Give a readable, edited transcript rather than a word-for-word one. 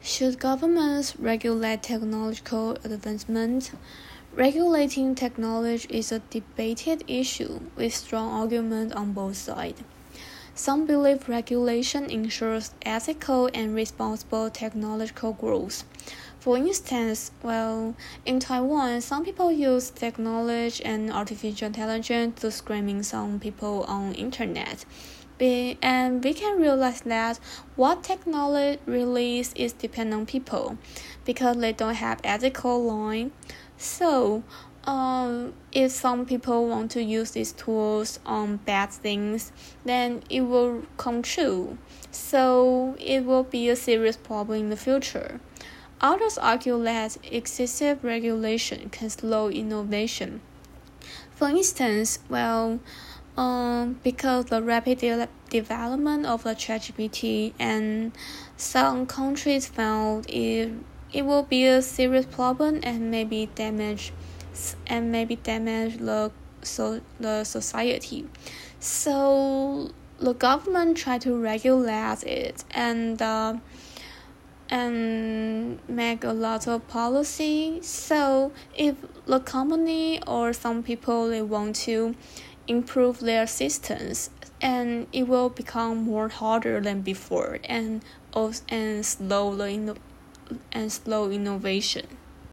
Should governments regulate technological advancement? Regulating technology is a debated issue with strong arguments on both sides. Some believe regulation ensures ethical and responsible technological growth. For instance, in Taiwan, some people use technology and artificial intelligence to screening some people on internet. And we can realize that what technology release is dependent on people because they don't have ethical line. So, if some people want to use these tools on bad things, then it will come true. So it will be a serious problem in the future. Others argue that excessive regulation can slow innovation. For instance, because the rapid development of the ChatGPT and some countries found it will be a serious problem and maybe damage the society. So the government try to regulate it and make a lot of policy. So if the company or some people they want to improve their systems, and it will become more harder than before and slow innovation.